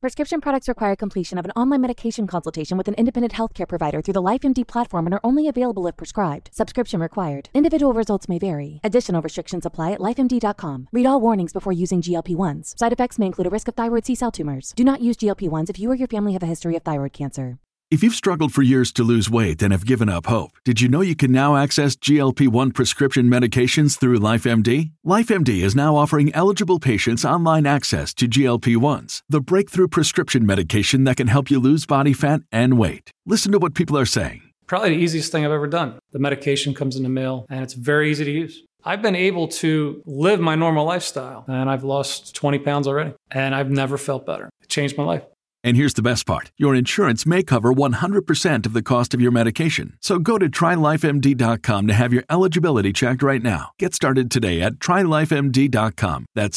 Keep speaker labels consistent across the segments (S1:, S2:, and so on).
S1: Prescription products require completion of an online medication consultation with an independent healthcare provider through the LifeMD platform and are only available if prescribed. Subscription required. Individual results may vary. Additional restrictions apply at lifemd.com. Read all warnings before using GLP-1s. Side effects may include a risk of thyroid C-cell tumors. Do not use GLP-1s if you or your family have a history of thyroid cancer.
S2: If you've struggled for years to lose weight and have given up hope, did you know you can now access GLP-1 prescription medications through LifeMD? LifeMD is now offering eligible patients online access to GLP-1s, the breakthrough prescription medication that can help you lose body fat and weight. Listen to what people are saying.
S3: Probably the easiest thing I've ever done. The medication comes in the mail, and it's very easy to use. I've been able to live my normal lifestyle, and I've lost 20 pounds already, and I've never felt better. It changed my life.
S2: And here's the best part. Your insurance may cover 100% of the cost of your medication. So go to TryLifeMD.com to have your eligibility checked right now. Get started today at TryLifeMD.com. That's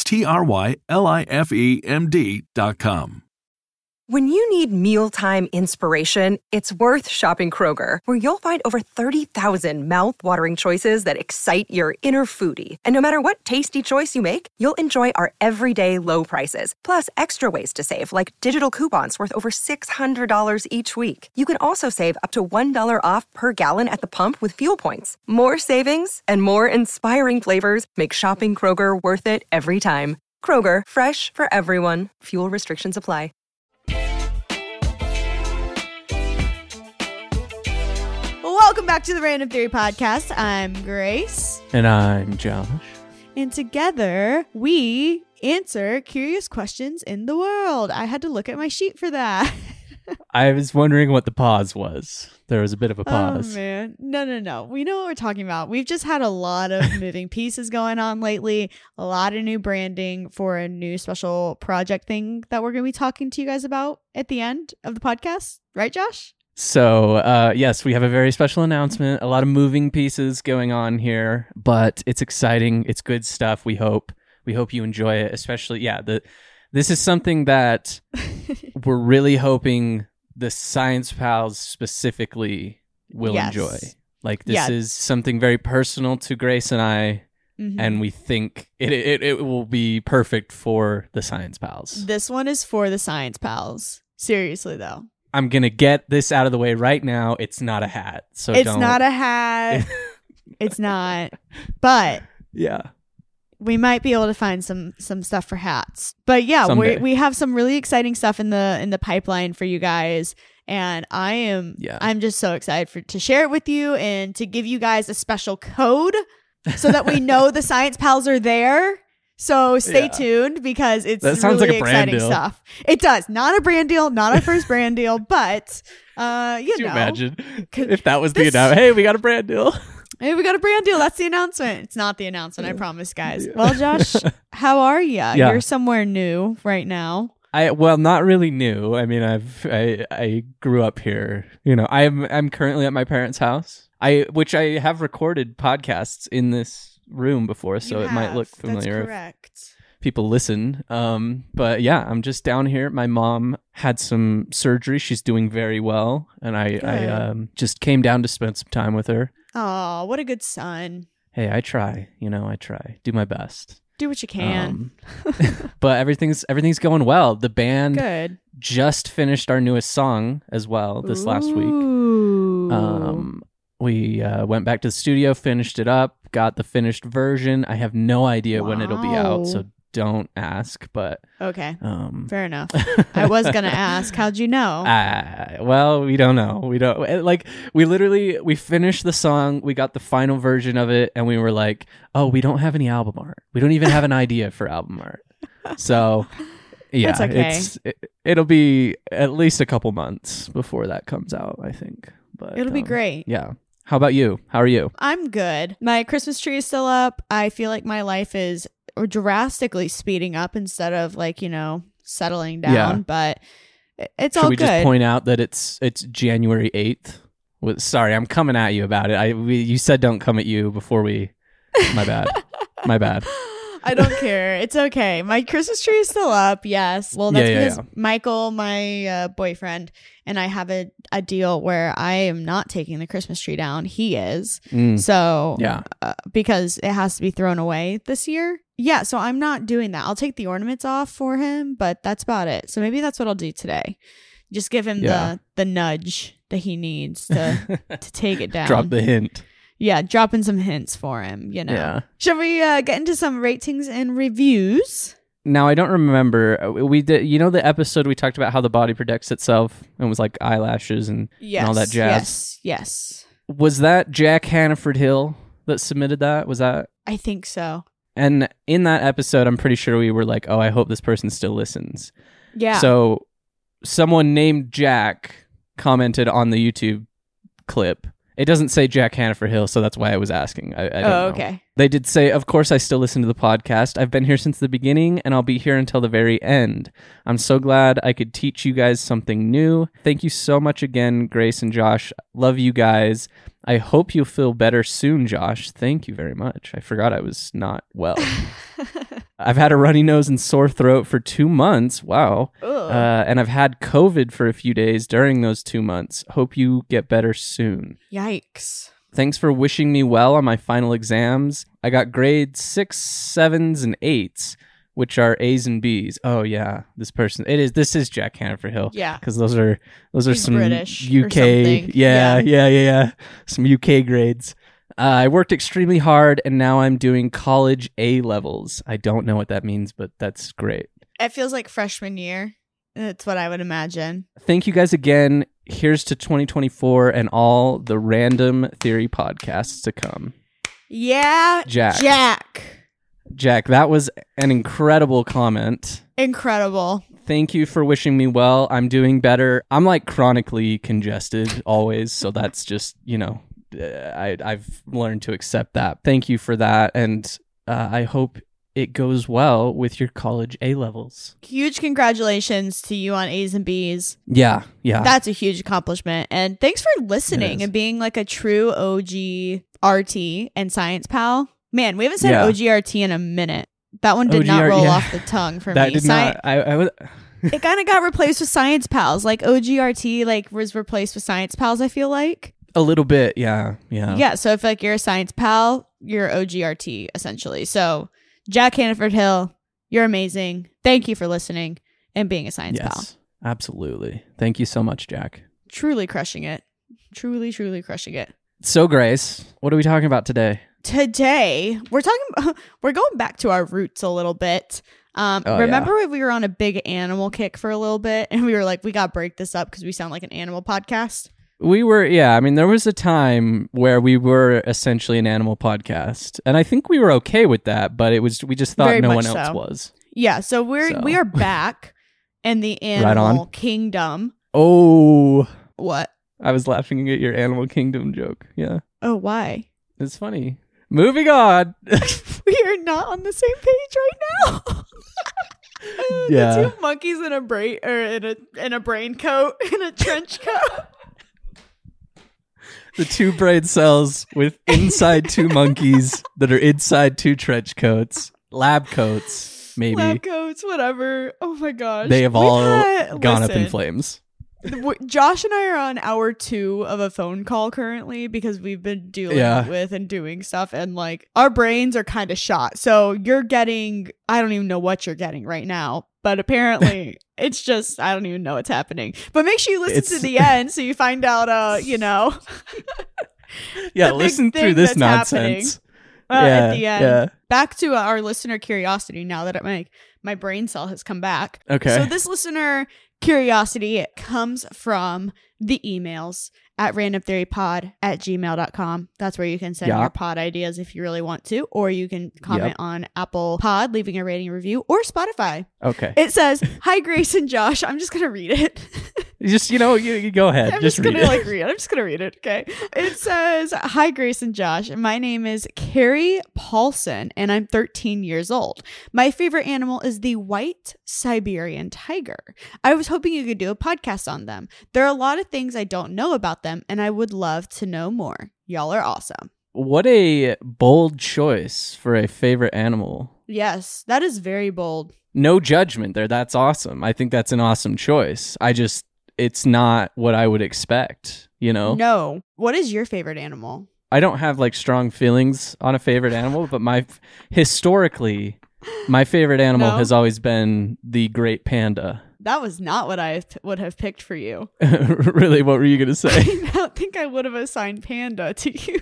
S2: TryLifeMD.com.
S4: When you need mealtime inspiration, it's worth shopping Kroger, where you'll find over 30,000 mouth-watering choices that excite your inner foodie. And no matter what tasty choice you make, you'll enjoy our everyday low prices, plus extra ways to save, like digital coupons worth over $600 each week. You can also save up to $1 off per gallon at the pump with fuel points. More savings and more inspiring flavors make shopping Kroger worth it every time. Kroger, fresh for everyone. Fuel restrictions apply.
S5: Welcome back to the Random Theory Podcast. I'm Grace.
S6: And I'm Josh.
S5: And together, we answer curious questions in the world. I had to look at my sheet for that.
S6: I was wondering what the pause was. There was a bit of a pause.
S5: Oh, man. No. We know what we're talking about. We've just had a lot of moving pieces going on lately. A lot of new branding for a new special project thing that we're going to be talking to you guys about at the end of the podcast. Right, Josh?
S6: So, yes, we have a very special announcement. A lot of moving pieces going on here, but it's exciting. It's good stuff. We hope you enjoy it, especially, this is something that we're really hoping the Science Pals specifically will enjoy. Like, this is something very personal to Grace and I, and we think it will be perfect for the Science Pals.
S5: This one is for the Science Pals. Seriously, though.
S6: I'm going to get this out of the way right now. It's not a hat. So
S5: it's not a hat. It's not. But
S6: yeah,
S5: we might be able to find some stuff for hats. But yeah, we have some really exciting stuff in the pipeline for you guys. And I'm just so excited to share it with you and to give you guys a special code so that we know the Science Pals are there. So stay tuned because it's really like exciting stuff. It does. Not a brand deal, not our first brand deal, but
S6: Can you imagine if that was the announcement? Hey, we got a brand deal.
S5: Hey, we got a brand deal. That's the announcement. It's not the announcement, I promise, guys. Yeah. Well, Josh, how are you? Yeah. You're somewhere new right now.
S6: Not really new. I mean, I grew up here. You know, I'm currently at my parents' house. Which I have recorded podcasts in this room before, so it might look familiar.
S5: That's correct.
S6: People listen. But yeah, I'm just down here. My mom had some surgery. She's doing very well, and I just came down to spend some time with her.
S5: Oh, what a good son.
S6: Hey, I try. I try. Do my best.
S5: Do what you can.
S6: But everything's going well. The band just finished our newest song as well this last week. We went back to the studio, finished it up, got the finished version. I have no idea when it'll be out, so don't ask. But
S5: okay, fair enough. I was gonna ask. How'd you know?
S6: Well, we don't know. We don't we finished the song, we got the final version of it, and we were like, oh, we don't have any album art. We don't even have an idea for album art. So yeah,
S5: that's okay.
S6: It'll be at least a couple months before that comes out, I think. But
S5: it'll be great.
S6: Yeah. How about you? How are you?
S5: I'm good. My Christmas tree is still up. I feel like my life is drastically speeding up instead of settling down. Yeah. But it's all good.
S6: Should we just point out that it's January 8th? Sorry, I'm coming at you about it. You said don't come at you before we. My bad. My bad.
S5: I don't care. It's okay. My Christmas tree is still up. Yes. Well, that's because Michael, my boyfriend, and I have a deal where I am not taking the Christmas tree down. He is. So, because it has to be thrown away this year. Yeah, so I'm not doing that. I'll take the ornaments off for him, but that's about it. So maybe that's what I'll do today. Just give him the nudge that he needs to take it down.
S6: Drop the hint.
S5: Yeah, dropping some hints for him, you know.
S6: Yeah.
S5: Shall we get into some ratings and reviews?
S6: Now, I don't remember. We did, the episode we talked about how the body protects itself and was like eyelashes and all that jazz.
S5: Yes.
S6: Was that Jack Hannaford Hill that submitted that? Was that?
S5: I think so.
S6: And in that episode, I'm pretty sure we were like, oh, I hope this person still listens.
S5: Yeah.
S6: So someone named Jack commented on the YouTube clip. It doesn't say Jack Hannaford Hill, so that's why I was asking. I don't know.
S5: Okay.
S6: They did say, of course, I still listen to the podcast. I've been here since the beginning, and I'll be here until the very end. I'm so glad I could teach you guys something new. Thank you so much again, Grace and Josh. Love you guys. I hope you feel better soon, Josh. Thank you very much. I forgot I was not well. I've had a runny nose and sore throat for 2 months. Wow. And I've had COVID for a few days during those 2 months. Hope you get better soon.
S5: Yikes.
S6: Thanks for wishing me well on my final exams. I got grades 6, 7s, and 8s, which are A's and B's. Oh yeah, this is Jack Hannaford Hill.
S5: Yeah,
S6: because those are
S5: He's
S6: some
S5: British
S6: UK. Yeah. Some UK grades. I worked extremely hard, and now I'm doing college A levels. I don't know what that means, but that's great.
S5: It feels like freshman year. That's what I would imagine. Thank
S6: you guys again. Here's to 2024 and all the Random Theory podcasts to come.
S5: Yeah, Jack,
S6: that was an incredible comment.
S5: Incredible.
S6: Thank you for wishing me well. I'm doing better. I'm like chronically congested always, so that's just, I've learned to accept that. Thank you for that, and I hope it goes well with your college A levels.
S5: Huge congratulations to you on A's and B's.
S6: Yeah.
S5: That's a huge accomplishment. And thanks for listening and being like a true OG RT and Science Pal. Man, we haven't said OG RT in a minute. That one did not roll off the tongue for
S6: that
S5: me.
S6: Did not.
S5: It kind of got replaced with Science Pals. Like OG RT was replaced with Science Pals, I feel like.
S6: A little bit, yeah.
S5: Yeah, so if you're a Science Pal, you're OG RT, essentially. So Jack Hannaford Hill, you're amazing. Thank you for listening and being a Science Pal.
S6: Absolutely. Thank you so much, Jack.
S5: Truly crushing it. Truly, truly crushing it.
S6: So, Grace, what are we talking about today?
S5: Today, we're going back to our roots a little bit. Remember when we were on a big animal kick for a little bit and we were like, we got to break this up because we sound like an animal podcast?
S6: We were, there was a time where we were essentially an animal podcast, and I think we were okay with that, but we just thought
S5: Very
S6: no
S5: much
S6: one else
S5: so.
S6: was.
S5: Yeah, so we are back in the animal kingdom.
S6: Oh.
S5: What?
S6: I was laughing at your animal kingdom joke. Yeah.
S5: Oh, why?
S6: It's funny. Moving on.
S5: We are not on the same page right now. The 2 monkeys in a brain coat, in a trench coat.
S6: The 2 brain cells with inside 2 monkeys that are inside 2 trench coats, lab coats, maybe.
S5: Lab coats, whatever. Oh my gosh.
S6: They have all gone up in flames.
S5: Josh and I are on hour 2 of a phone call currently because we've been dealing with and doing stuff, and like our brains are kind of shot. So you're getting, I don't even know what you're getting right now, but apparently it's just, I don't even know what's happening. But make sure you listen to the end so you find out,
S6: listen through this nonsense.
S5: At the end. Yeah. Back to our listener curiosity now that my brain cell has come back.
S6: Okay.
S5: So this listener curiosity comes from the emails at randomtheorypod@gmail.com. That's where you can send your pod ideas if you really want to, or you can comment on Apple Pod, leaving a rating review, or Spotify.
S6: Okay.
S5: It says, "Hi, Grace and Josh." I'm just going to read it.
S6: Just, you go ahead.
S5: I'm just going to read it. I'm just going to read it. Okay. It says, "Hi, Grace and Josh. My name is Carrie Paulson, and I'm 13 years old. My favorite animal is the white Siberian tiger. I was hoping you could do a podcast on them. There are a lot of things I don't know about them, and I would love to know more. Y'all are awesome."
S6: What a bold choice for a favorite animal.
S5: Yes, that is very bold.
S6: No judgment there. That's awesome. I think that's an awesome choice. It's not what I would expect,
S5: No. What is your favorite animal?
S6: I don't have like strong feelings on a favorite animal, but historically, My favorite animal has always been the great panda.
S5: That was not what I would have picked for you.
S6: Really? What were you going to say?
S5: I don't think I would have assigned panda to you.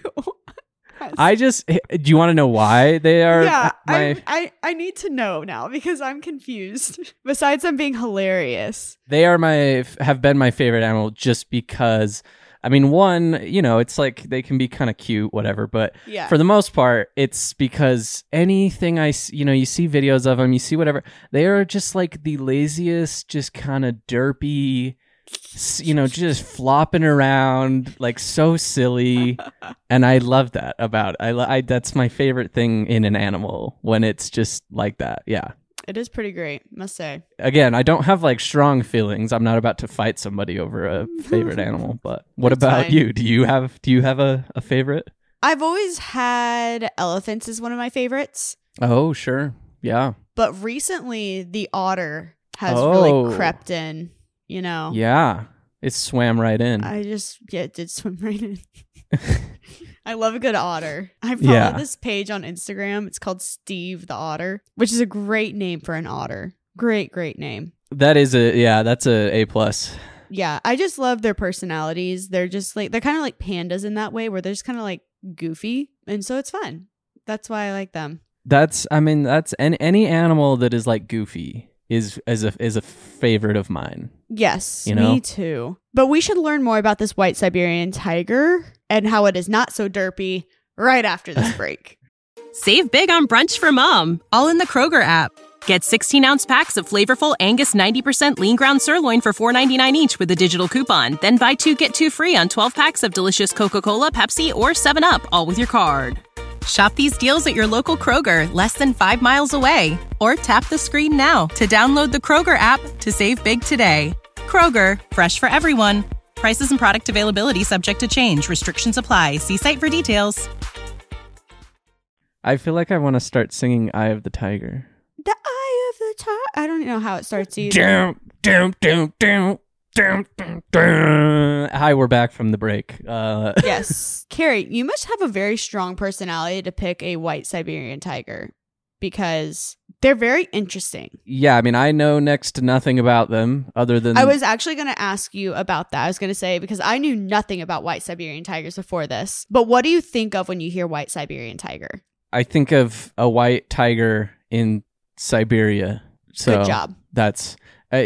S6: Do you want to know why they are?
S5: Yeah, I need to know now because I'm confused. Besides them being hilarious.
S6: They have been my favorite animal just because, I mean, one, it's like they can be kind of cute, whatever. But for the most part, it's because anything you see videos of them, you see whatever, they are just like the laziest, just kind of derpy, just flopping around, like so silly. And I love that about it. That's my favorite thing in an animal, when it's just like that. Yeah.
S5: It is pretty great, must say.
S6: Again, I don't have like strong feelings. I'm not about to fight somebody over a favorite animal, but what about you? Do you have a favorite?
S5: I've always had elephants as one of my favorites.
S6: Oh, sure. Yeah.
S5: But recently the otter has really crept in.
S6: Yeah, it swam right in.
S5: It did swim right in. I love a good otter. I follow this page on Instagram. It's called Steve the Otter, which is a great name for an otter. Great name.
S6: That's a A+.
S5: Yeah, I just love their personalities. They're just like, they're kind of like pandas in that way, where they're just kind of like goofy, and so it's fun. That's why I like them.
S6: That's any animal that is like goofy is a favorite of mine.
S5: Yes, me too. But we should learn more about this white Siberian tiger and how it is not so derpy right after this break.
S7: Save big on brunch for mom, all in the Kroger app. Get 16-ounce packs of flavorful Angus 90% lean ground sirloin for $4.99 each with a digital coupon. Then buy 2, get 2 free on 12 packs of delicious Coca-Cola, Pepsi, or 7-Up, all with your card. Shop these deals at your local Kroger, less than 5 miles away. Or tap the screen now to download the Kroger app to save big today. Kroger, fresh for everyone. Prices and product availability subject to change. Restrictions apply. See site for details.
S6: I feel like I want to start singing Eye of the Tiger.
S5: The Eye of the Tiger. I don't know how it starts either.
S6: Hi, we're back from the break.
S5: Yes. Carrie, you must have a very strong personality to pick a white Siberian tiger because they're very interesting.
S6: Yeah, I mean, I know next to nothing about them other than...
S5: I was actually going to ask you about that. I was going to say, because I knew nothing about white Siberian tigers before this. But what do you think of when you hear white Siberian tiger?
S6: I think of a white tiger in Siberia. So
S5: good job.
S6: That's,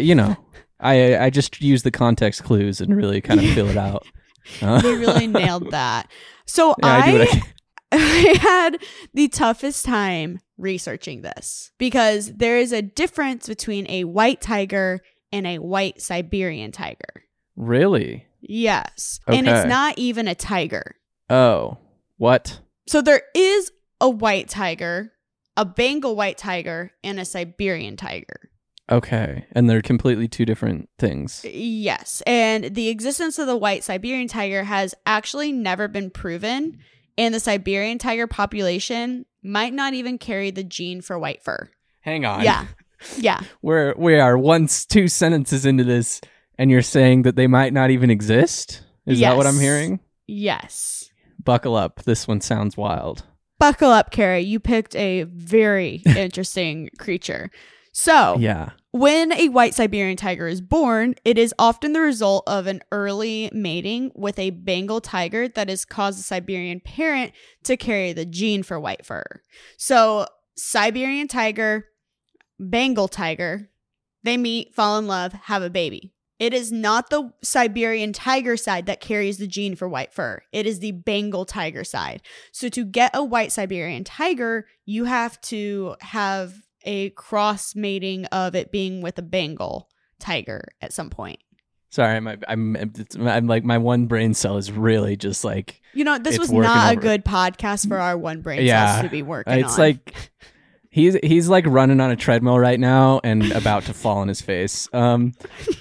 S6: I just use the context clues and really kind of fill it out.
S5: They really nailed that. So I had the toughest time researching this because there is a difference between a white tiger and a white Siberian tiger.
S6: Really?
S5: Yes.
S6: Okay.
S5: And it's not even a tiger.
S6: Oh, what?
S5: So there is a white tiger, a Bengal white tiger, and a Siberian tiger.
S6: Okay. And they're completely two different things.
S5: Yes. And the existence of the white Siberian tiger has actually never been proven. And the Siberian tiger population might not even carry the gene for white fur.
S6: Hang on.
S5: Yeah. Yeah.
S6: We are 2 sentences into this, and you're saying that they might not even exist? Is that what I'm hearing?
S5: Yes.
S6: Buckle up. This one sounds wild.
S5: Buckle up, Carrie. You picked a very interesting creature. So,
S6: yeah.
S5: When a white Siberian tiger is born, it is often the result of an early mating with a Bengal tiger that has caused the Siberian parent to carry the gene for white fur. So, Siberian tiger, Bengal tiger, they meet, fall in love, have a baby. It is not the Siberian tiger side that carries the gene for white fur. It is the Bengal tiger side. So, to get a white Siberian tiger, you have to have a cross mating of it being with a Bengal tiger at some point.
S6: Sorry, I'm like, my one brain cell is really just like,
S5: this was not a good podcast for our one brain cells to be working on.
S6: It's like he's like running on a treadmill right now and about to fall on his face. So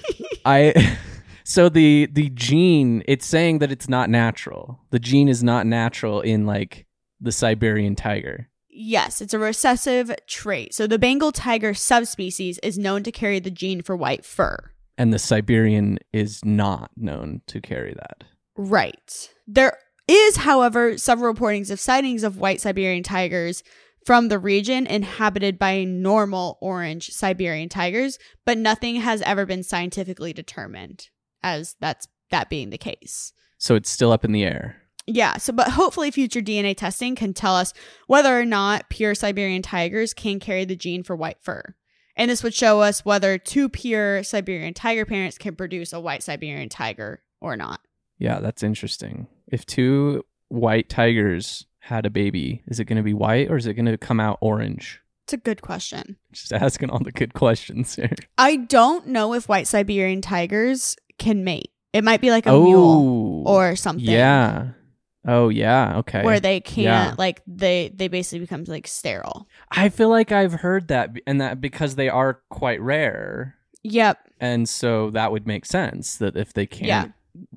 S6: the gene, it's saying that it's not natural. The gene is not natural in like the Siberian tiger.
S5: Yes, it's a recessive trait. So the Bengal tiger subspecies is known to carry the gene for white fur.
S6: And the Siberian is not known to carry that.
S5: Right. There is, however, several reportings of sightings of white Siberian tigers from the region inhabited by normal orange Siberian tigers, but nothing has ever been scientifically determined as that being the case.
S6: So it's still up in the air.
S5: Yeah, but hopefully future DNA testing can tell us whether or not pure Siberian tigers can carry the gene for white fur. And this would show us whether 2 pure Siberian tiger parents can produce a white Siberian tiger or not.
S6: Yeah, that's interesting. If 2 white tigers had a baby, is it going to be white or is it going to come out orange?
S5: It's a good question.
S6: Just asking all the good questions here.
S5: I don't know if white Siberian tigers can mate. It might be like a mule or something.
S6: Yeah. Oh, yeah. Okay.
S5: Where they can't, like, they basically become, like, sterile.
S6: I feel like I've heard that, and that because they are quite rare.
S5: Yep.
S6: And so that would make sense that if they can't,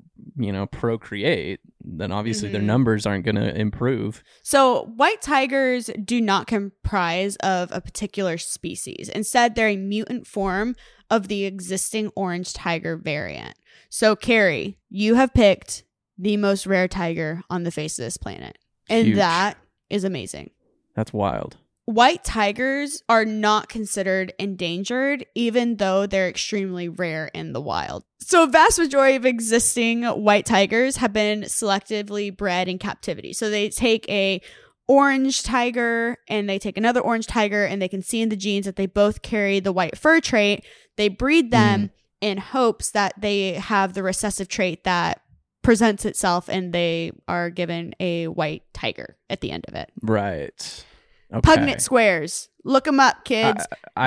S6: procreate, then obviously their numbers aren't going to improve.
S5: So white tigers do not comprise of a particular species. Instead, they're a mutant form of the existing orange tiger variant. So, Carrie, you have picked the most rare tiger on the face of this planet. And
S6: Huge.
S5: That is amazing.
S6: That's wild.
S5: White tigers are not considered endangered, even though they're extremely rare in the wild. So a vast majority of existing white tigers have been selectively bred in captivity. So they take a orange tiger and they take another orange tiger and they can see in the genes that they both carry the white fur trait. They breed them in hopes that they have the recessive trait that presents itself and they are given a white tiger at the end of it.
S6: Right. Okay.
S5: Pugnett squares. Look them up, kids.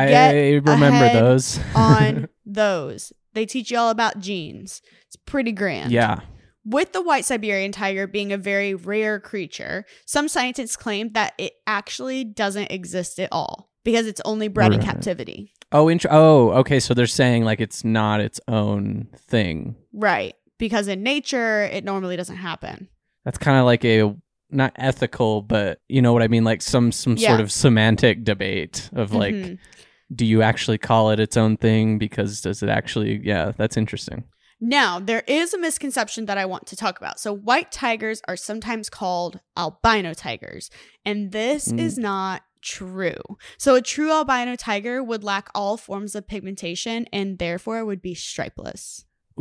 S6: I remember those.
S5: On those. They teach you all about genes. It's pretty grand.
S6: Yeah.
S5: With the white Siberian tiger being a very rare creature, some scientists claim that it actually doesn't exist at all because it's only bred in captivity.
S6: Oh, okay. So they're saying like it's not its own thing.
S5: Right. Because in nature, it normally doesn't happen.
S6: That's kind of like not ethical, but you know what I mean? Like some sort of semantic debate of like, do you actually call it its own thing? Because does it actually, that's interesting.
S5: Now, there is a misconception that I want to talk about. So white tigers are sometimes called albino tigers, and this is not true. So a true albino tiger would lack all forms of pigmentation and therefore would be stripeless.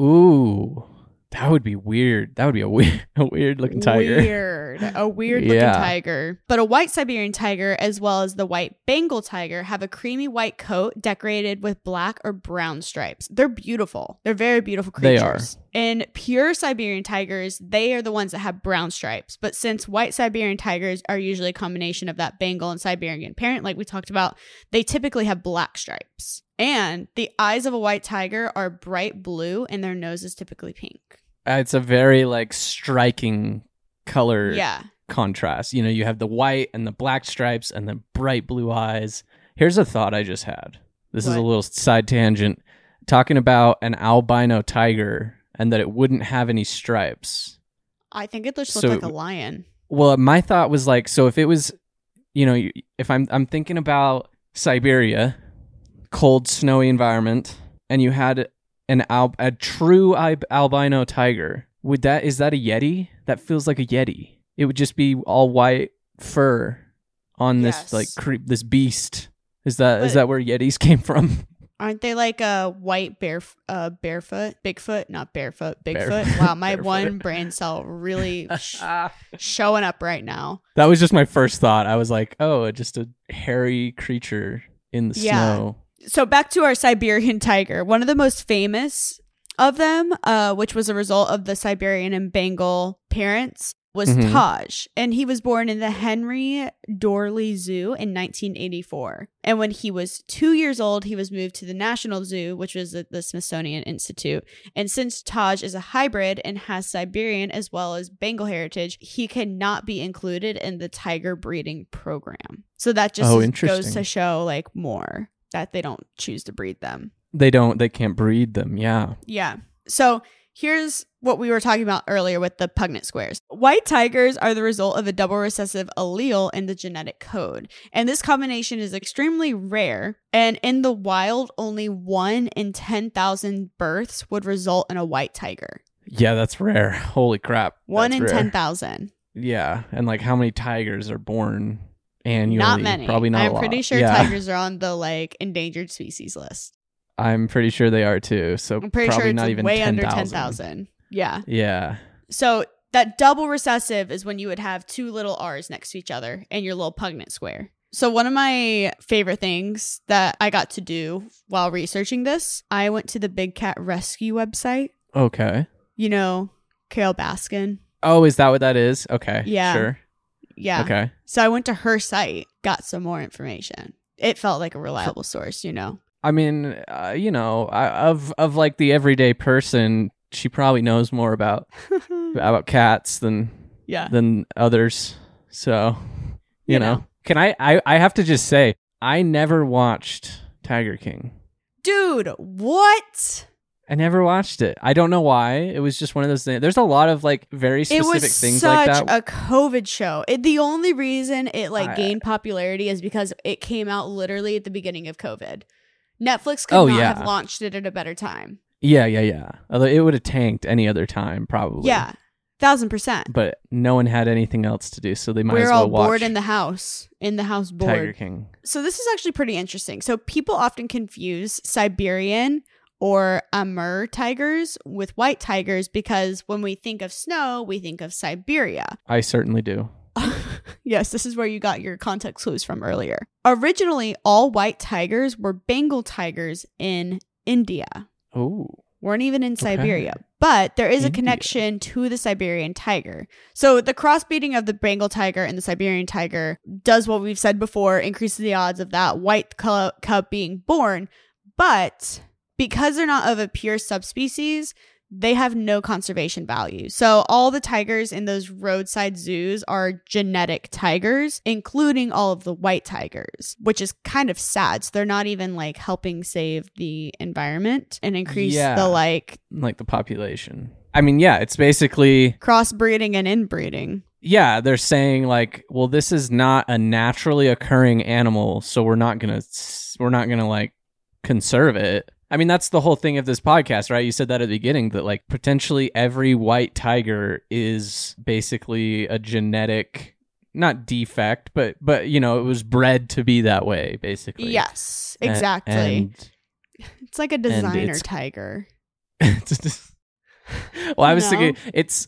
S6: Ooh. That would be weird. That would be a weird looking tiger.
S5: A weird looking tiger. But a white Siberian tiger, as well as the white Bengal tiger, have a creamy white coat decorated with black or brown stripes. They're beautiful. They're very beautiful creatures. They are. And pure Siberian tigers, they are the ones that have brown stripes. But since white Siberian tigers are usually a combination of that Bengal and Siberian parent, like we talked about, they typically have black stripes. And the eyes of a white tiger are bright blue and their nose is typically pink.
S6: It's a very like striking color contrast. You know, you have the white and the black stripes and the bright blue eyes. Here's a thought I just had. This is a little side tangent. Talking about an albino tiger and that it wouldn't have any stripes.
S5: I think it just looked like a lion.
S6: Well, my thought was like, so if it was, you know, if I'm thinking about Siberia, cold, snowy environment, and you had a true albino tiger, is that a Yeti? That feels like a Yeti. It would just be all white fur on this this beast. Is that where Yetis came from?
S5: Aren't they like a white barefoot, Bigfoot, not barefoot, Bigfoot? Wow, my one brain cell really showing up right now.
S6: That was just my first thought. I was like, oh, just a hairy creature in the snow.
S5: So back to our Siberian tiger. One of the most famous of them, which was a result of the Siberian and Bengal parents, was Taj. And he was born in the Henry Dorley Zoo in 1984. And when he was 2 years old, he was moved to the National Zoo, which was the Smithsonian Institute. And since Taj is a hybrid and has Siberian as well as Bengal heritage, he cannot be included in the tiger breeding program. So that just goes to show like more that they don't choose to breed them.
S6: They can't breed them. Yeah.
S5: Yeah. So here's what we were talking about earlier with the Pugnett squares. White tigers are the result of a double recessive allele in the genetic code. And this combination is extremely rare. And in the wild, only 1 in 10,000 births would result in a white tiger.
S6: Yeah, that's rare. Holy crap.
S5: 1 in 10,000.
S6: Yeah. And like how many tigers are born annually.
S5: Not many.
S6: Probably not a lot.
S5: I'm pretty sure tigers are on the like endangered species list.
S6: I'm pretty sure they are too. So
S5: I'm pretty
S6: probably
S5: sure it's
S6: not even
S5: way
S6: 10,
S5: under
S6: 000.
S5: 10,000. Yeah.
S6: Yeah.
S5: So that double recessive is when you would have two little R's next to each other in your little Punnett square. So one of my favorite things that I got to do while researching this, I went to the Big Cat Rescue website.
S6: Okay.
S5: You know, Carole Baskin.
S6: Oh, is that what that is? Okay.
S5: Yeah.
S6: Sure.
S5: Yeah.
S6: Okay.
S5: So I went to her site, got some more information. It felt like a reliable source, you know.
S6: I mean, you know, of like the everyday person, she probably knows more about cats than others. So, you know. Can I have to just say, I never watched Tiger King.
S5: Dude, what?
S6: I never watched it. I don't know why. It was just one of those things. There's a lot of like very specific things like that.
S5: It was such a COVID show. The only reason it gained popularity is because it came out literally at the beginning of COVID. Netflix could not have launched it at a better time.
S6: Yeah. Although it would have tanked any other time, probably.
S5: Yeah, 1,000%.
S6: But no one had anything else to do, so they might as
S5: well
S6: well
S5: watch. We're all bored in the house bored.
S6: Tiger King.
S5: So this is actually pretty interesting. So people often confuse Siberian or Amur tigers with white tigers because when we think of snow, we think of Siberia.
S6: I certainly do.
S5: Yes, this is where you got your context clues from earlier. Originally, all white tigers were Bengal tigers in India.
S6: Oh.
S5: Weren't even in Siberia. But there is a connection to the Siberian tiger. So the crossbreeding of the Bengal tiger and the Siberian tiger does what we've said before, increases the odds of that white cub being born. But because they're not of a pure subspecies, they have no conservation value. So all the tigers in those roadside zoos are genetic tigers, including all of the white tigers, which is kind of sad. So they're not even like helping save the environment and increase the like
S6: the population. I mean, yeah, it's basically
S5: crossbreeding and inbreeding.
S6: Yeah, they're saying like, well, this is not a naturally occurring animal, so we're not gonna like conserve it. I mean, that's the whole thing of this podcast, right? You said that at the beginning, that like potentially every white tiger is basically a genetic, not defect, but you know, it was bred to be that way, basically.
S5: Yes, exactly. It's like a designer tiger.
S6: Well, I was thinking it's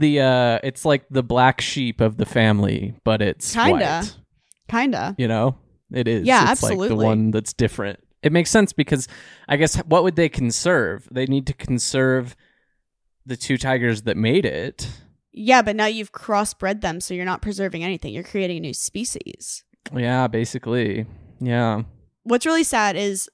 S6: like the black sheep of the family, but it's white.
S5: Kinda.
S6: You know, it is.
S5: Yeah,
S6: it's
S5: absolutely.
S6: like the one that's different. It makes sense because I guess what would they conserve? They need to conserve the two tigers that made it.
S5: Yeah, but now you've crossbred them, so you're not preserving anything. You're creating a new species.
S6: Yeah, basically. Yeah.
S5: What's really sad is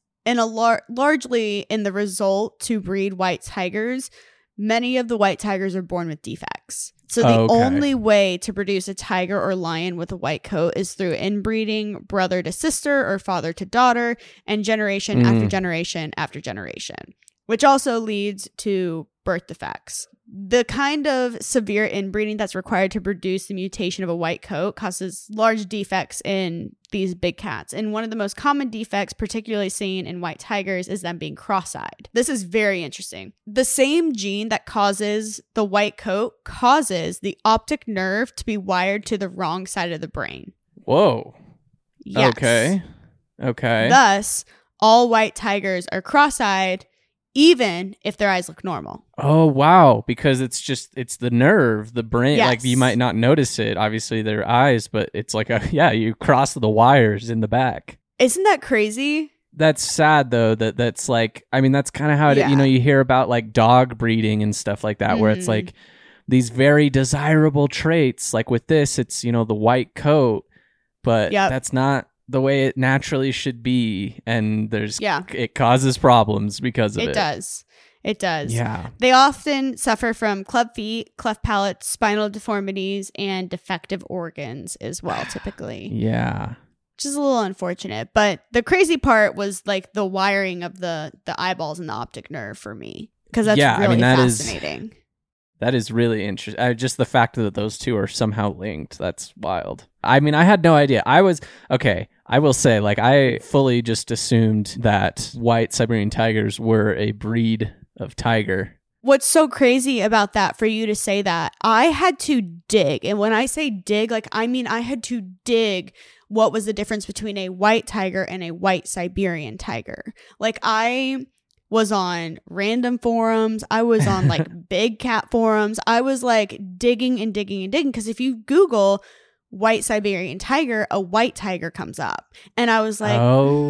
S5: largely in the result to breed white tigers, many of the white tigers are born with defects. So the only way to produce a tiger or lion with a white coat is through inbreeding brother to sister or father to daughter and generation after generation after generation, which also leads to birth defects. The kind of severe inbreeding that's required to produce the mutation of a white coat causes large defects in these big cats. And one of the most common defects, particularly seen in white tigers, is them being cross-eyed. This is very interesting. The same gene that causes the white coat causes the optic nerve to be wired to the wrong side of the brain.
S6: Whoa.
S5: Yes.
S6: Okay.
S5: Thus, all white tigers are cross-eyed, even if their eyes look normal.
S6: Oh, wow. Because it's the nerve, the brain.
S5: Yes.
S6: Like you might not notice it, obviously their eyes, but it's like you cross the wires in the back.
S5: Isn't that crazy?
S6: That's sad though, that's like, I mean, that's kind of how it, you hear about like dog breeding and stuff like that, where it's like these very desirable traits. Like with this, it's, the white coat, but that's not the way it naturally should be, and it causes problems because of it.
S5: It does.
S6: Yeah.
S5: They often suffer from club feet, cleft palates, spinal deformities, and defective organs as well, typically.
S6: Yeah.
S5: Which is a little unfortunate. But the crazy part was like the wiring of the eyeballs and the optic nerve for me, because that's really fascinating.
S6: That is really interesting. Just the fact that those two are somehow linked, that's wild. I mean, I had no idea. I will say, like, I fully just assumed that white Siberian tigers were a breed of tiger.
S5: what's so crazy about that, for you to say that, I had to dig. And when I say dig, like, I mean, I had to dig what was the difference between a white tiger and a white Siberian tiger. Like, I was on random forums. I was on like big cat forums. I was like digging and digging and digging. Because if you Google white Siberian tiger, a white tiger comes up. And I was like,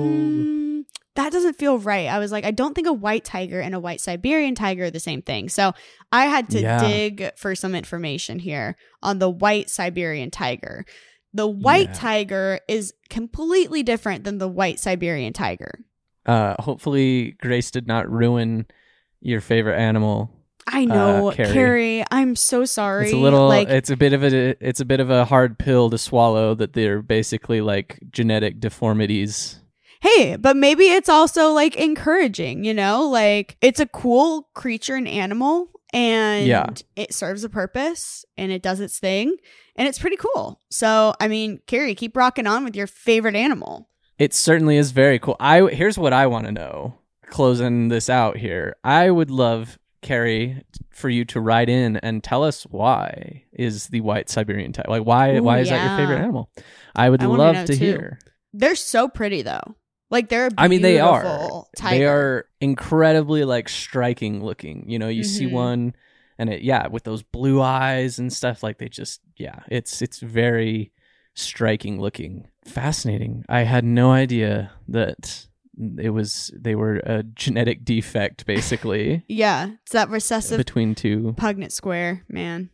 S5: that doesn't feel right. I was like, I don't think a white tiger and a white Siberian tiger are the same thing. So I had to dig for some information here on the white Siberian tiger. The white tiger is completely different than the white Siberian tiger.
S6: Hopefully Grace did not ruin your favorite animal.
S5: I know, Carrie. I'm so sorry.
S6: It's a little, it's a bit of a hard pill to swallow that they're basically like genetic deformities.
S5: Hey, but maybe it's also like encouraging, you know, like it's a cool creature and animal, and it serves a purpose and it does its thing, and it's pretty cool. So, I mean, Carrie, keep rocking on with your favorite animal.
S6: It certainly is very cool. Here's what I want to know, closing this out here. I would love, Carrie, for you to write in and tell us why is the white Siberian tiger. Like, why is that your favorite animal? I would love to hear.
S5: They're so pretty, though. Like, they're a beautiful
S6: they are.
S5: tiger.
S6: They are incredibly, like, striking looking. You know, you see one, and with those blue eyes and stuff, like, they just, it's very striking looking. Fascinating. I had no idea that they were a genetic defect, basically.
S5: It's that recessive
S6: between two.
S5: Pugnett square, man.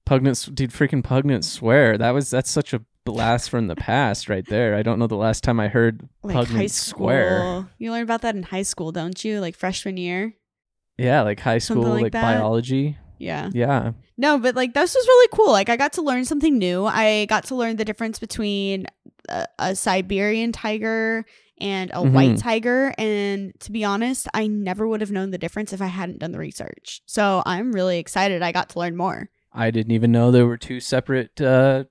S6: Pugnett square. That's such a blast from the past right there. I don't know the last time I heard like Pugnett square.
S5: You learn about that in high school, don't you? Like freshman year.
S6: Yeah, like high school, like biology.
S5: Yeah. No, but like this was really cool. Like I got to learn something new. I got to learn the difference between a Siberian tiger and a white tiger. And to be honest, I never would have known the difference if I hadn't done the research. So I'm really excited I got to learn more.
S6: I didn't even know there were two separate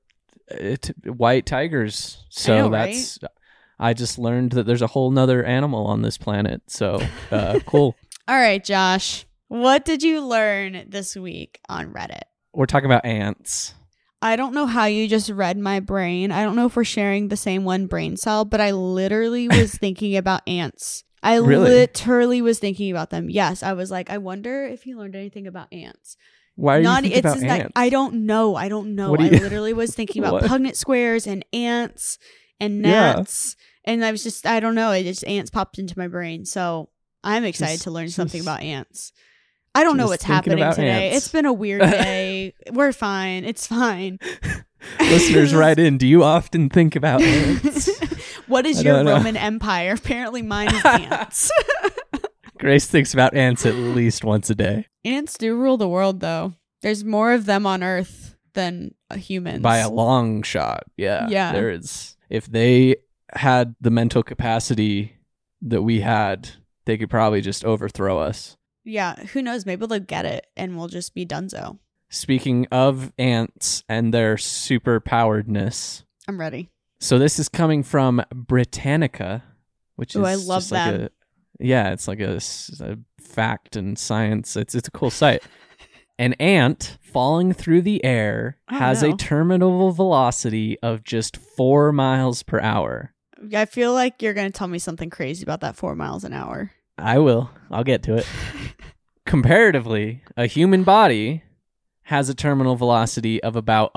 S6: white tigers. So right? I just learned that there's a whole nother animal on this planet. So cool.
S5: All right, Josh. What did you learn this week on Reddit?
S6: We're talking about ants.
S5: I don't know how you just read my brain. I don't know if we're sharing the same one brain cell, but I literally was thinking about ants. I literally was thinking about them. Yes, I was like, I wonder if he learned anything about ants.
S6: Why are you thinking about ants?
S5: I don't know. I literally was thinking about Pugnett squares and ants and gnats. And I was just, I don't know. Ants popped into my brain. So I'm excited to learn something about ants. I don't know what's happening today. It's been a weird day. We're fine. It's fine.
S6: Listeners, write in. Do you often think about ants?
S5: What is your Roman Empire? Apparently mine is ants.
S6: Grace thinks about ants at least once a day.
S5: Ants do rule the world, though. There's more of them on Earth than humans.
S6: By a long shot. Yeah. There is. If they had the mental capacity that we had, they could probably just overthrow us.
S5: Yeah, who knows? Maybe they'll get it and we'll just be donezo.
S6: Speaking of ants and their super poweredness.
S5: I'm ready.
S6: So this is coming from Britannica, which is
S5: I love
S6: just like it's like a fact and science. It's a cool site. An ant falling through the air has a terminal velocity of just 4 miles per hour.
S5: I feel like you're going to tell me something crazy about that 4 miles an hour.
S6: I will. I'll get to it. Comparatively, a human body has a terminal velocity of about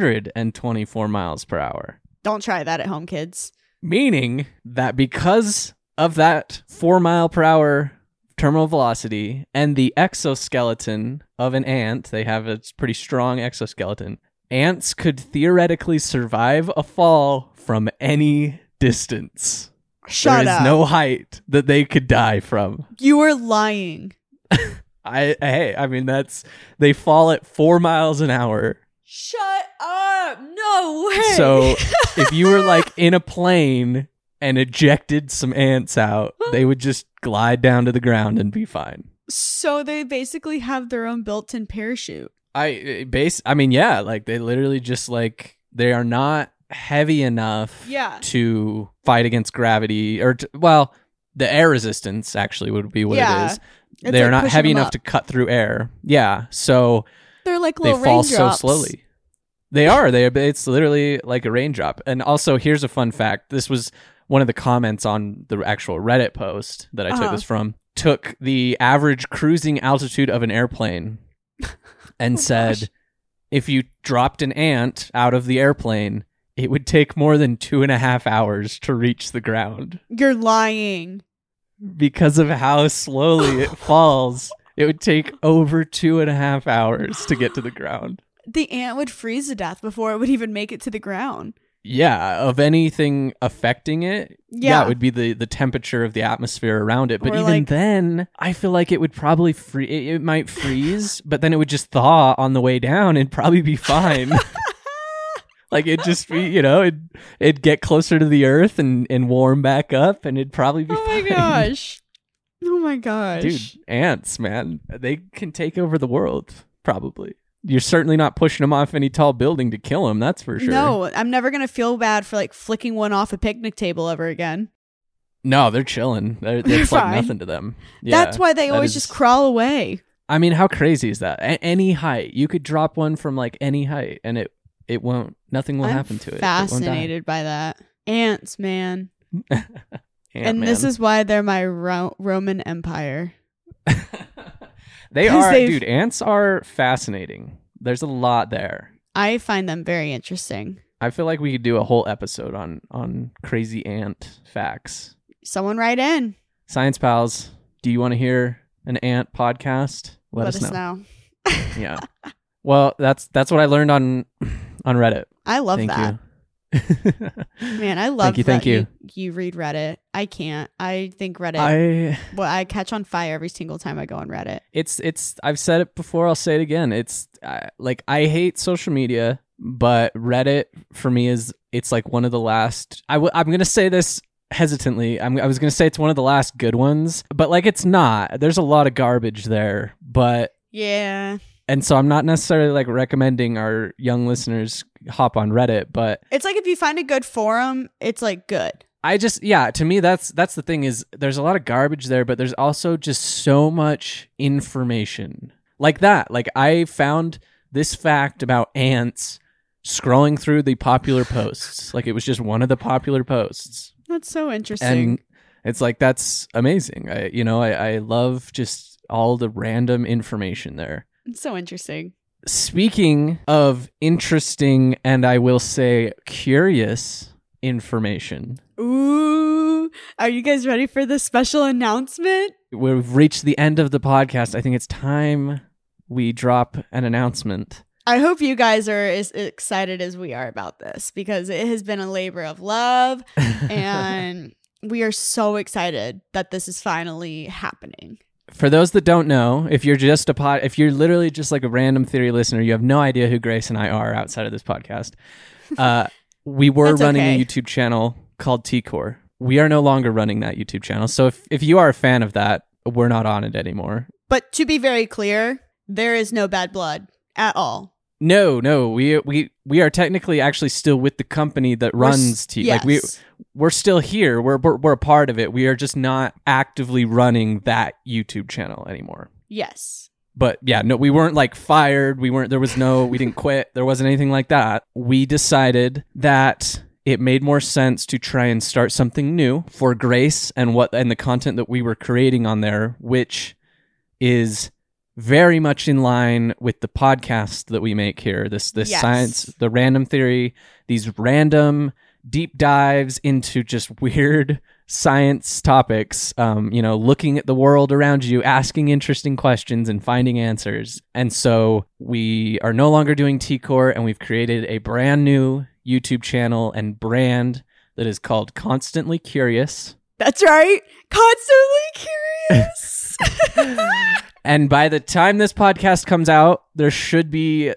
S6: 124 miles per hour.
S5: Don't try that at home, kids.
S6: Meaning that because of that 4 mile per hour terminal velocity and the exoskeleton of an ant, they have a pretty strong exoskeleton, ants could theoretically survive a fall from any distance.
S5: Shut up.
S6: There is no height that they could die from.
S5: You are lying.
S6: I mean, they fall at 4 miles an hour.
S5: Shut up. No way.
S6: So if you were like in a plane and ejected some ants out, they would just glide down to the ground and be fine.
S5: So they basically have their own built-in parachute.
S6: Like they literally just like, they are not heavy enough to fight against gravity the air resistance actually would be what it is. They're not heavy enough to cut through air. Yeah, so
S5: they're like little
S6: they fall
S5: raindrops.
S6: so slowly. They are. It's literally like a raindrop. And also, here's a fun fact. This was one of the comments on the actual Reddit post that I took this from. Took the average cruising altitude of an airplane and said, if you dropped an ant out of the airplane, it would take more than 2.5 hours to reach the ground.
S5: You're lying.
S6: Because of how slowly it falls, it would take over 2.5 hours to get to the ground.
S5: The ant would freeze to death before it would even make it to the ground.
S6: Yeah, of anything affecting it, it would be the temperature of the atmosphere around it. But even then, I feel like it would probably it might freeze, but then it would just thaw on the way down and probably be fine. Like it'd just be, it'd get closer to the earth and warm back up, and it'd probably be fine.
S5: Oh my gosh.
S6: Dude, ants, man, they can take over the world, probably. You're certainly not pushing them off any tall building to kill them, that's for sure.
S5: No, I'm never going to feel bad for like flicking one off a picnic table ever again.
S6: No, they're chilling. It's like nothing to them. Yeah,
S5: that's why they always just crawl away.
S6: I mean, how crazy is that? Any height. You could drop one from like any height and it won't, nothing will happen to it.
S5: Fascinated by that. Ants, man. This is why they're my Roman Empire.
S6: They are, dude, ants are fascinating. There's a lot there.
S5: I find them very interesting.
S6: I feel like we could do a whole episode on crazy ant facts.
S5: Someone write in.
S6: Science Pals, do you want to hear an ant podcast? Let us know. Yeah. Well, that's what I learned on Reddit.
S5: I love
S6: Thank
S5: that.
S6: You.
S5: Man, I love
S6: Thank you.
S5: You read Reddit. I can't. I think Reddit. I catch on fire every single time I go on Reddit.
S6: It's. I've said it before. I'll say it again. It's like I hate social media, but Reddit for me it's like one of the last. I'm gonna say this hesitantly. I was gonna say it's one of the last good ones, but like it's not. There's a lot of garbage there, but
S5: yeah.
S6: And so I'm not necessarily like recommending our young listeners hop on Reddit, but
S5: it's like if you find a good forum, it's like good.
S6: To me, that's the thing is there's a lot of garbage there, but there's also just so much information like that. Like I found this fact about ants scrolling through the popular posts. Like it was just one of the popular posts.
S5: That's so interesting.
S6: And it's like, that's amazing. I love just all the random information there.
S5: It's so interesting.
S6: Speaking of interesting and I will say curious information.
S5: Ooh, are you guys ready for the special announcement?
S6: We've reached the end of the podcast. I think it's time we drop an announcement.
S5: I hope you guys are as excited as we are about this because it has been a labor of love and we are so excited that this is finally happening.
S6: For those that don't know, if you're just if you're literally just like a random theory listener, you have no idea who Grace and I are outside of this podcast. We were running a YouTube channel called T-Core. We are no longer running that YouTube channel. So if you are a fan of that, we're not on it anymore.
S5: But to be very clear, there is no bad blood at all.
S6: No, we are technically actually still with the company that runs
S5: yes.
S6: Like we're still here. We're a part of it. We are just not actively running that YouTube channel anymore.
S5: Yes.
S6: But yeah, no, we weren't like fired. We didn't quit. There wasn't anything like that. We decided that it made more sense to try and start something new for Grace and the content that we were creating on there, which is very much in line with the podcast that we make here. This yes. Science, the random theory, these random deep dives into just weird science topics, looking at the world around you, asking interesting questions and finding answers. And so we are no longer doing T-Core, and we've created a brand new YouTube channel and brand that is called Constantly Curious.
S5: That's right. Constantly Curious.
S6: And by the time this podcast comes out, there should be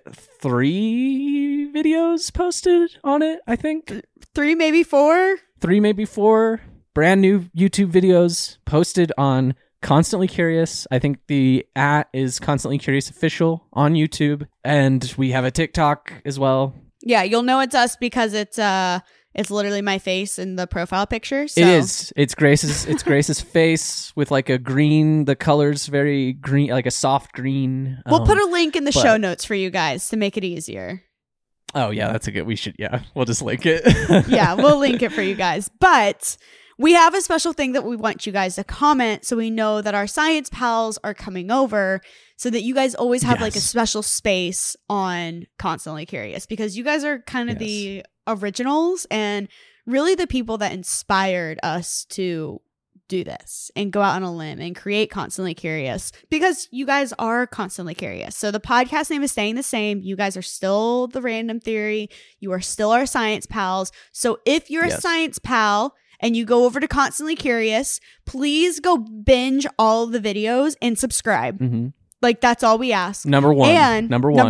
S6: 3 videos posted on it, I think.
S5: 3, maybe 4.
S6: 3, maybe 4 brand new YouTube videos posted on Constantly Curious. I think the @ is Constantly Curious Official on YouTube. And we have a TikTok as well.
S5: Yeah, you'll know it's us because it's It's literally my face in the profile picture. So.
S6: It is. It's Grace's face with like a green. The color's very green, like a soft green.
S5: We'll put a link in the show notes for you guys to make it easier.
S6: Oh yeah, that's a good. We should. Yeah, we'll just link it.
S5: Yeah, we'll link it for you guys. But we have a special thing that we want you guys to comment, so we know that our science pals are coming over, so that you guys always have like a special space on Constantly Curious, because you guys are kind of the originals and really the people that inspired us to do this and go out on a limb and create Constantly Curious, because you guys are constantly curious. So the podcast name is staying the same. You guys are still the Random Theory. You are still our science pals. So if you're a science pal and you go over to Constantly Curious, please go binge all the videos and subscribe. Mm-hmm. Like, that's all we ask.
S6: Number one.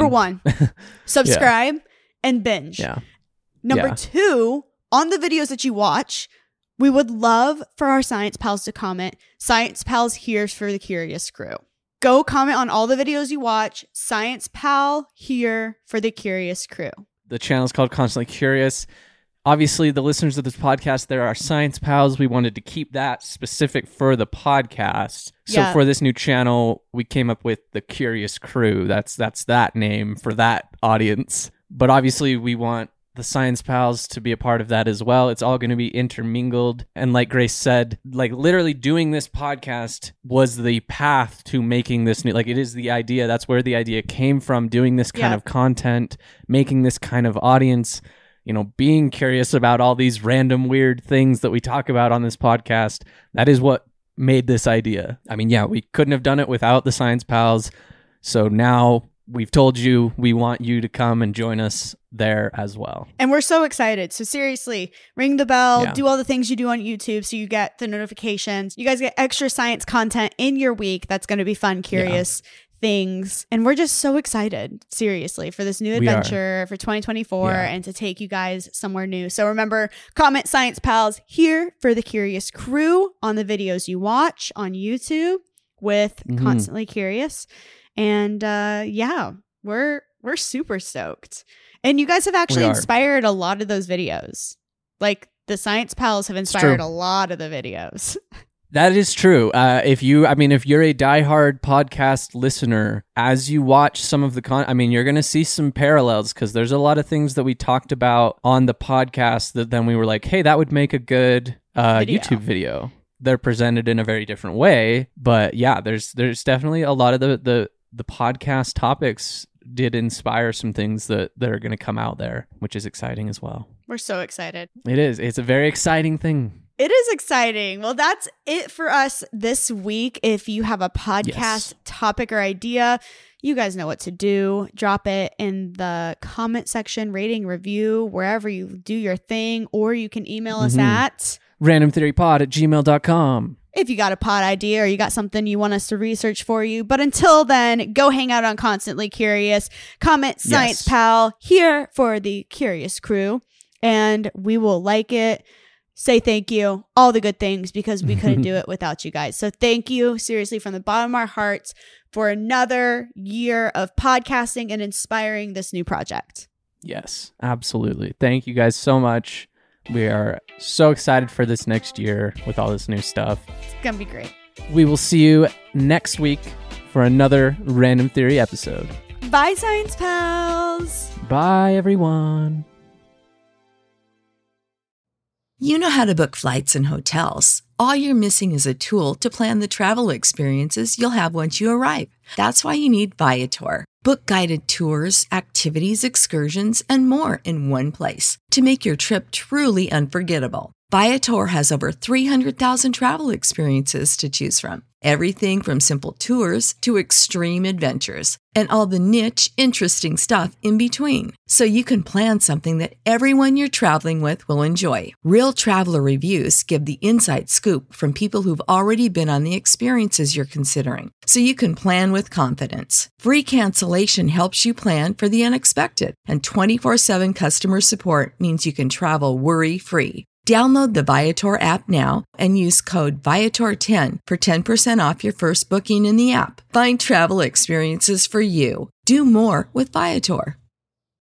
S5: Subscribe and binge.
S6: Yeah.
S5: Number two, on the videos that you watch, we would love for our science pals to comment, Science Pals here for the Curious Crew. Go comment on all the videos you watch, Science Pal here for the Curious Crew.
S6: The channel is called Constantly Curious. Obviously, the listeners of this podcast, there are science pals. We wanted to keep that specific for the podcast. So for this new channel, we came up with the Curious Crew. That's that name for that audience. But obviously, we want the science pals to be a part of that as well. It's all going to be intermingled. And like Grace said, like literally doing this podcast was the path to making this new, like it is the idea. That's where the idea came from, doing this kind of content, making this kind of audience. You know, being curious about all these random weird things that we talk about on this podcast. That is what made this idea. I mean, we couldn't have done it without the science pals. So now we've told you we want you to come and join us there as well.
S5: And we're so excited. So seriously, ring the bell, do all the things you do on YouTube so you get the notifications. You guys get extra science content in your week. That's going to be fun, curious things. And we're just so excited, seriously, for this new adventure for 2024 and to take you guys somewhere new. So remember, comment Science Pals here for the Curious Crew on the videos you watch on YouTube with Constantly Curious. And we're super stoked. And you guys have actually inspired a lot of those videos. Like the Science Pals have inspired a lot of the videos.
S6: That is true. If you're a diehard podcast listener, as you watch some of the you're going to see some parallels, because there's a lot of things that we talked about on the podcast that then we were like, hey, that would make a good YouTube video. They're presented in a very different way, but there's definitely a lot of the podcast topics did inspire some things that are going to come out there, which is exciting as well.
S5: We're so excited.
S6: It is. It's a very exciting thing.
S5: It is exciting. Well, that's it for us this week. If you have a podcast topic or idea, you guys know what to do. Drop it in the comment section, rating, review, wherever you do your thing, or you can email us at
S6: randomtheorypod@gmail.com.
S5: if you got a pod idea or you got something you want us to research for you. But until then, go hang out on Constantly Curious. Comment Science Pal here for the Curious Crew, and we will like it. Say thank you, all the good things, because we couldn't do it without you guys. So thank you, seriously, from the bottom of our hearts, for another year of podcasting and inspiring this new project.
S6: Yes, absolutely. Thank you guys so much. We are so excited for this next year with all this new stuff.
S5: It's going to be great.
S6: We will see you next week for another Random Theory episode.
S5: Bye, Science Pals.
S6: Bye, everyone.
S8: You know how to book flights and hotels. All you're missing is a tool to plan the travel experiences you'll have once you arrive. That's why you need Viator. Book guided tours, activities, excursions, and more in one place to make your trip truly unforgettable. Viator has over 300,000 travel experiences to choose from. Everything from simple tours to extreme adventures and all the niche, interesting stuff in between. So you can plan something that everyone you're traveling with will enjoy. Real traveler reviews give the inside scoop from people who've already been on the experiences you're considering. So you can plan with confidence. Free cancellation helps you plan for the unexpected. And 24/7 customer support means you can travel worry-free. Download the Viator app now and use code Viator10 for 10% off your first booking in the app. Find travel experiences for you. Do more with Viator.